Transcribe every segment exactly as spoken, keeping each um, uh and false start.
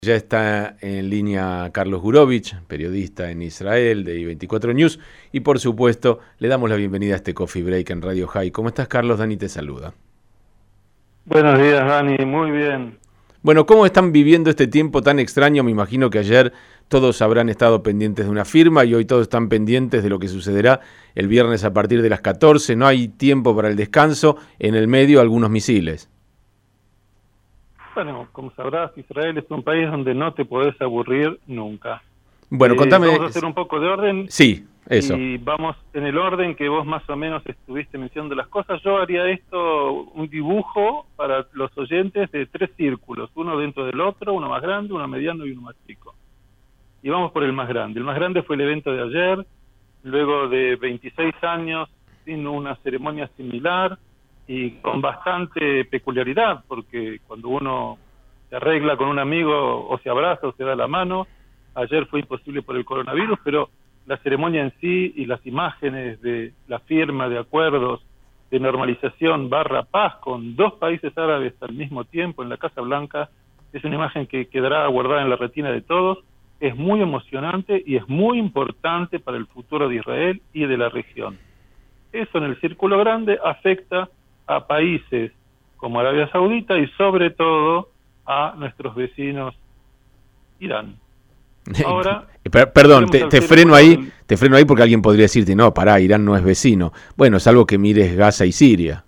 Ya está en línea Carlos Gurovich, periodista en Israel de I veinticuatro News, y por supuesto le damos la bienvenida a este Coffee Break en Radio High. ¿Cómo estás, Carlos? Dani te saluda. Buenos días, Dani, muy bien. Bueno, ¿cómo están viviendo este tiempo tan extraño? Me imagino que ayer todos habrán estado pendientes de una firma y hoy todos están pendientes de lo que sucederá el viernes a partir de las catorce. No hay tiempo para el descanso, en el medio algunos misiles. Bueno, como sabrás, Israel es un país donde no te podés aburrir nunca. Bueno, eh, contame. Vamos a hacer un poco de orden. Sí, eso. Y vamos en el orden que vos más o menos estuviste mencionando las cosas. Yo haría esto, un dibujo para los oyentes de tres círculos, uno dentro del otro, uno más grande, uno mediano y uno más chico. Y vamos por el más grande. El más grande fue el evento de ayer, luego de veintiséis años sin una ceremonia similar y con bastante peculiaridad, porque cuando uno se arregla con un amigo o se abraza o se da la mano, ayer fue imposible por el coronavirus, pero la ceremonia en sí y las imágenes de la firma de acuerdos de normalización barra paz con dos países árabes al mismo tiempo en la Casa Blanca es una imagen que quedará guardada en la retina de todos. Es muy emocionante y es muy importante para el futuro de Israel y de la región. Eso en el círculo grande afecta a países como Arabia Saudita y sobre todo a nuestros vecinos Irán. Ahora, perdón, te, te freno ahí, del... te freno ahí porque alguien podría decirte, no, pará, Irán no es vecino. Bueno, salvo que mires Gaza y Siria.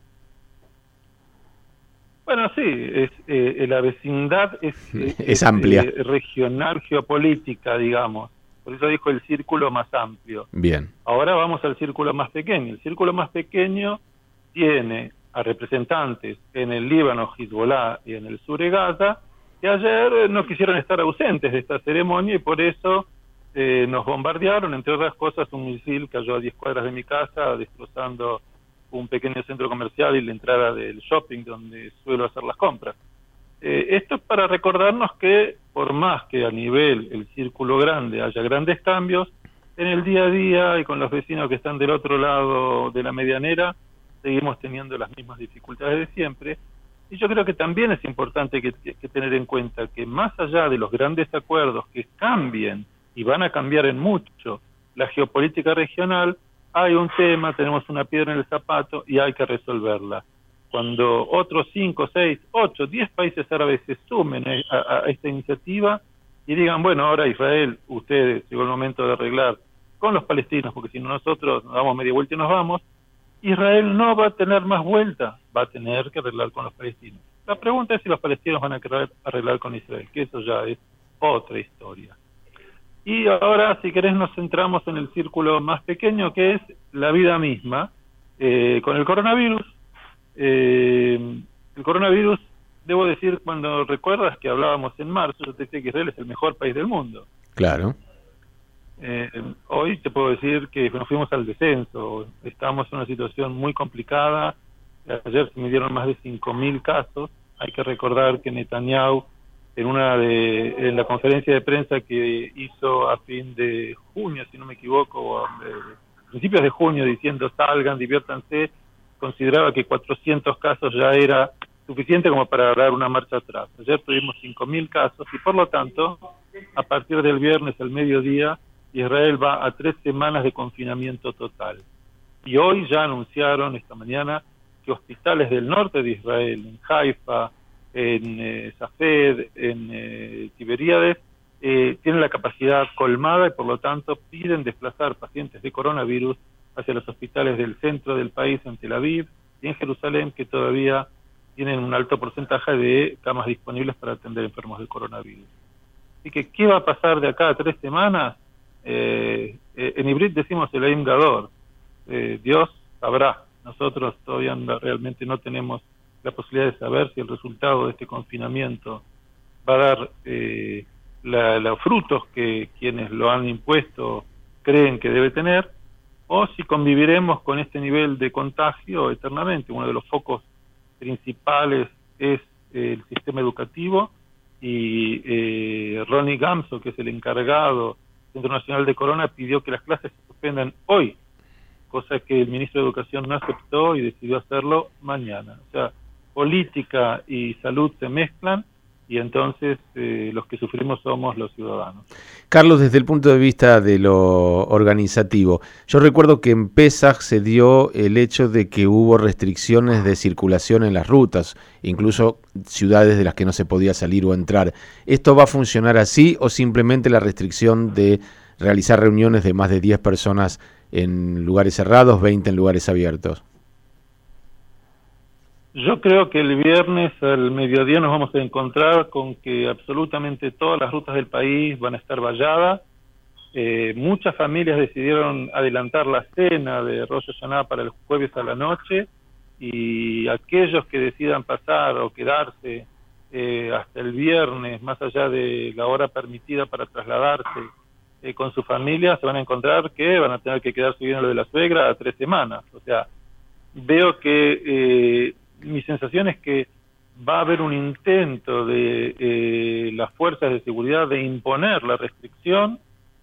Bueno, sí, es, eh, la vecindad es, es, es amplia, eh, regional, geopolítica, digamos. Por eso dijo el círculo más amplio. Bien. Ahora vamos al círculo más pequeño. El círculo más pequeño tiene a representantes en el Líbano, Hezbollah y en el sur de Gaza, que ayer no quisieron estar ausentes de esta ceremonia y por eso eh, nos bombardearon. Entre otras cosas, un misil cayó a diez cuadras de mi casa, destrozando un pequeño centro comercial y la entrada del shopping donde suelo hacer las compras. Eh, esto es para recordarnos que por más que a nivel el círculo grande haya grandes cambios, en el día a día y con los vecinos que están del otro lado de la medianera, seguimos teniendo las mismas dificultades de siempre. Y yo creo que también es importante que, que, que tener en cuenta que más allá de los grandes acuerdos que cambien, y van a cambiar en mucho, la geopolítica regional, hay un tema, tenemos una piedra en el zapato y hay que resolverla. Cuando otros cinco, seis, ocho, diez países árabes se sumen a, a, a esta iniciativa y digan, bueno, ahora Israel, ustedes, llegó el momento de arreglar con los palestinos, porque si no nosotros nos damos media vuelta y nos vamos, Israel no va a tener más vuelta, va a tener que arreglar con los palestinos. La pregunta es si los palestinos van a querer arreglar con Israel, que eso ya es otra historia. Y ahora, si querés, nos centramos en el círculo más pequeño, que es la vida misma, eh, con el coronavirus. Eh, el coronavirus, debo decir, cuando recuerdas que hablábamos en marzo, yo te decía que Israel es el mejor país del mundo. Claro. Eh, hoy te puedo decir que nos fuimos al descenso, estamos en una situación muy complicada. Ayer se midieron más de cinco mil casos. Hay que recordar que Netanyahu, en una de en la conferencia de prensa que hizo a fin de junio, si no me equivoco, o a principios de junio, diciendo salgan, diviértanse, consideraba que cuatrocientos casos ya era suficiente como para dar una marcha atrás. Ayer tuvimos cinco mil casos y por lo tanto, a partir del viernes al mediodía, Israel va a tres semanas de confinamiento total. Y hoy ya anunciaron esta mañana que hospitales del norte de Israel, en Haifa, en eh, Safed, en eh, Tiberíades, eh, tienen la capacidad colmada y por lo tanto piden desplazar pacientes de coronavirus hacia los hospitales del centro del país, en Tel Aviv y en Jerusalén, que todavía tienen un alto porcentaje de camas disponibles para atender enfermos de coronavirus. Así que, ¿qué va a pasar de acá a tres semanas? Eh, eh, en Ibrit decimos el Elohim Gadol, eh, Dios sabrá. Nosotros todavía no, realmente no tenemos la posibilidad de saber si el resultado de este confinamiento va a dar eh, la, los frutos que quienes lo han impuesto creen que debe tener, o si conviviremos con este nivel de contagio eternamente. Uno de los focos principales es eh, el sistema educativo, y eh, Ronnie Gamso, que es el encargado del Centro Nacional de Corona, pidió que las clases se suspendan hoy, cosa que el ministro de Educación no aceptó y decidió hacerlo mañana. O sea, política y salud se mezclan y entonces eh, los que sufrimos somos los ciudadanos. Carlos, desde el punto de vista de lo organizativo, yo recuerdo que en Pesaj se dio el hecho de que hubo restricciones de circulación en las rutas, incluso ciudades de las que no se podía salir o entrar. ¿Esto va a funcionar así o simplemente la restricción de realizar reuniones de más de diez personas en lugares cerrados, veinte en lugares abiertos? Yo creo que el viernes al mediodía nos vamos a encontrar con que absolutamente todas las rutas del país van a estar valladas. Eh, muchas familias decidieron adelantar la cena de Rosh Hashanah para el jueves a la noche, y aquellos que decidan pasar o quedarse eh, hasta el viernes, más allá de la hora permitida para trasladarse eh, con su familia, se van a encontrar que van a tener que quedarse viendo lo de la suegra a tres semanas. O sea, veo que eh, mi sensación es que va a haber un intento de eh, las fuerzas de seguridad de imponer la restricción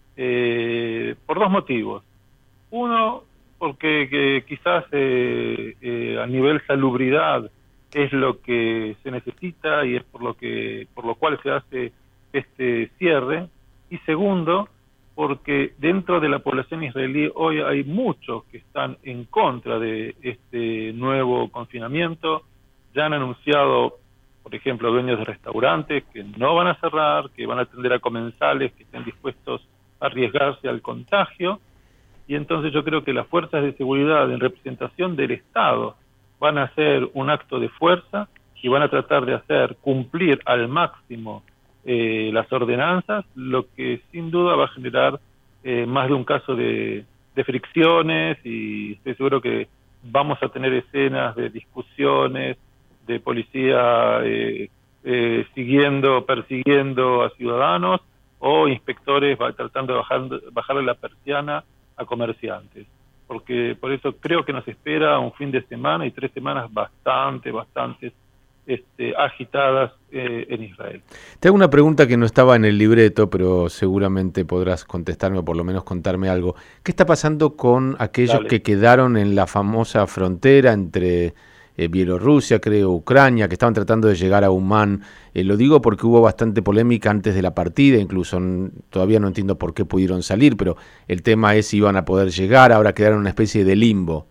eh, por dos motivos. Uno, porque que quizás eh, eh, a nivel salubridad es lo que se necesita y es por lo que por lo cual se hace este cierre. Y segundo, porque dentro de la población israelí hoy hay muchos que están en contra de este nuevo confinamiento. Ya han anunciado, por ejemplo, dueños de restaurantes que no van a cerrar, que van a atender a comensales que estén dispuestos a arriesgarse al contagio. Y entonces yo creo que las fuerzas de seguridad en representación del Estado van a hacer un acto de fuerza y van a tratar de hacer cumplir al máximo Eh, las ordenanzas, lo que sin duda va a generar eh, más de un caso de, de fricciones, y estoy seguro que vamos a tener escenas de discusiones, de policía eh, eh, siguiendo, persiguiendo a ciudadanos, o inspectores va, tratando de bajar, bajarle la persiana a comerciantes. Porque por eso creo que nos espera un fin de semana y tres semanas bastante, bastante Este, agitadas eh, en Israel. Te hago una pregunta que no estaba en el libreto, pero seguramente podrás contestarme o por lo menos contarme algo. ¿Qué está pasando con aquellos Dale. que quedaron en la famosa frontera entre eh, Bielorrusia, creo, Ucrania, que estaban tratando de llegar a Umán? Eh, lo digo porque hubo bastante polémica antes de la partida, incluso n- todavía no entiendo por qué pudieron salir, pero el tema es si iban a poder llegar, ahora quedaron en una especie de limbo.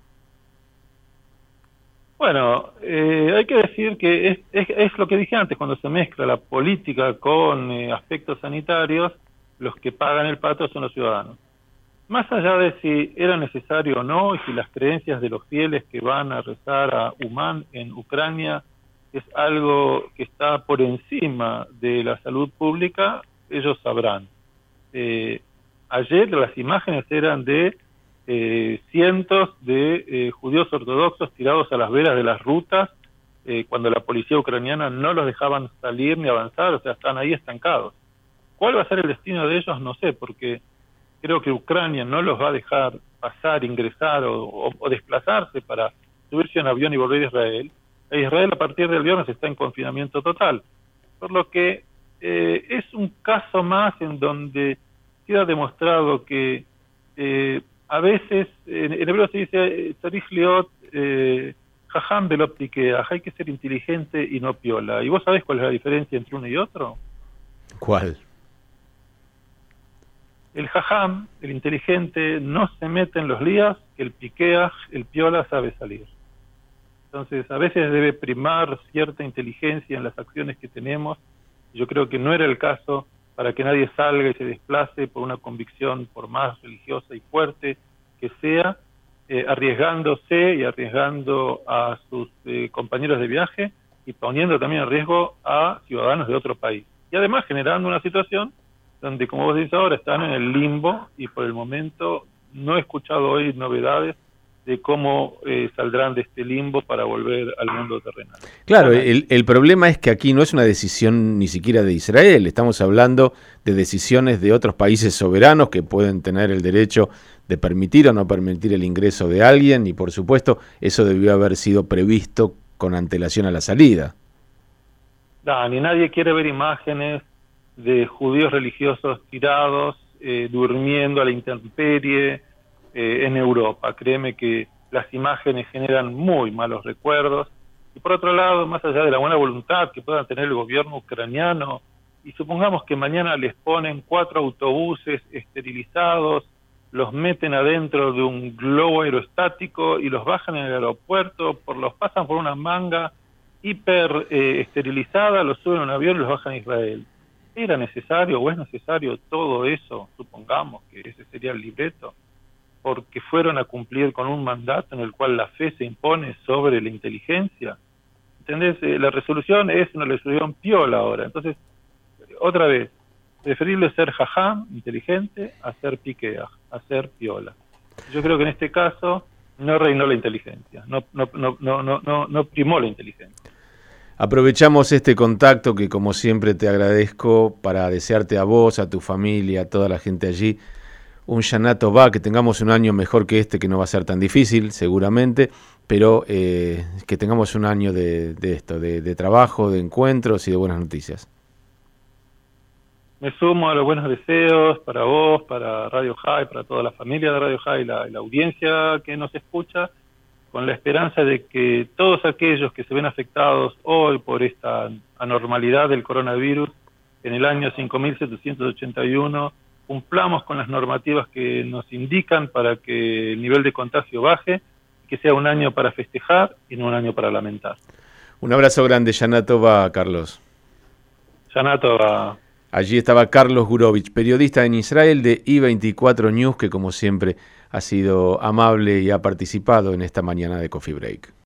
Bueno, eh, hay que decir que es, es, es lo que dije antes, cuando se mezcla la política con eh, aspectos sanitarios, los que pagan el pato son los ciudadanos. Más allá de si era necesario o no, y si las creencias de los fieles que van a rezar a Umán en Ucrania es algo que está por encima de la salud pública, ellos sabrán. Eh, ayer las imágenes eran de Eh, cientos de eh, judíos ortodoxos tirados a las veras de las rutas eh, cuando la policía ucraniana no los dejaban salir ni avanzar, o sea, están ahí estancados. ¿Cuál va a ser el destino de ellos? No sé, porque creo que Ucrania no los va a dejar pasar, ingresar o, o, o desplazarse para subirse a un avión y volver a Israel. E Israel a partir del viernes está en confinamiento total, por lo que eh, es un caso más en donde queda demostrado que eh, a veces, en, en hebreo se dice, Tzarich liot jajam velo pikeach, hay que ser inteligente y no piola. ¿Y vos sabés cuál es la diferencia entre uno y otro? ¿Cuál? El jajam, el inteligente, no se mete en los líos, que el pikeach, el piola, sabe salir. Entonces, a veces debe primar cierta inteligencia en las acciones que tenemos. Yo creo que no era el caso para que nadie salga y se desplace por una convicción, por más religiosa y fuerte que sea, eh, arriesgándose y arriesgando a sus eh, compañeros de viaje y poniendo también en riesgo a ciudadanos de otro país. Y además generando una situación donde, como vos decís ahora, están en el limbo, y por el momento no he escuchado hoy novedades de cómo eh, saldrán de este limbo para volver al mundo terrenal. Claro, el, el problema es que aquí no es una decisión ni siquiera de Israel, estamos hablando de decisiones de otros países soberanos que pueden tener el derecho de permitir o no permitir el ingreso de alguien, y por supuesto eso debió haber sido previsto con antelación a la salida. No, ni nadie quiere ver imágenes de judíos religiosos tirados, eh, durmiendo a la intemperie, Eh, en Europa. Créeme que las imágenes generan muy malos recuerdos, Y por otro lado, más allá de la buena voluntad que pueda tener el gobierno ucraniano, y supongamos que mañana les ponen cuatro autobuses esterilizados, los meten adentro de un globo aerostático y los bajan en el aeropuerto, por los pasan por una manga hiper eh, esterilizada, los suben a un avión y los bajan a Israel. ¿Era necesario o es necesario todo eso? Supongamos que ese sería el libreto, porque fueron a cumplir con un mandato en el cual la fe se impone sobre la inteligencia. ¿Entendés? Eh, la resolución es una resolución piola ahora. Entonces, otra vez, preferible ser jajam, inteligente, a ser piquea, a ser piola. Yo creo que en este caso no reinó la inteligencia, no, no, no, no, no, no, no primó la inteligencia. Aprovechamos este contacto que como siempre te agradezco para desearte a vos, a tu familia, a toda la gente allí, un Shana Tová, que tengamos un año mejor que este, que no va a ser tan difícil seguramente, pero eh, que tengamos un año de, de esto, de, de trabajo, de encuentros y de buenas noticias. Me sumo a los buenos deseos para vos, para Radio High, para toda la familia de Radio High, la, la audiencia que nos escucha, con la esperanza de que todos aquellos que se ven afectados hoy por esta anormalidad del coronavirus, en el año cinco mil setecientos ochenta y uno, cumplamos con las normativas que nos indican para que el nivel de contagio baje, que sea un año para festejar y no un año para lamentar. Un abrazo grande, Shana Tová, Carlos. Shana Tová. Allí estaba Carlos Gurovich, periodista en Israel de I veinticuatro News, que como siempre ha sido amable y ha participado en esta mañana de Coffee Break.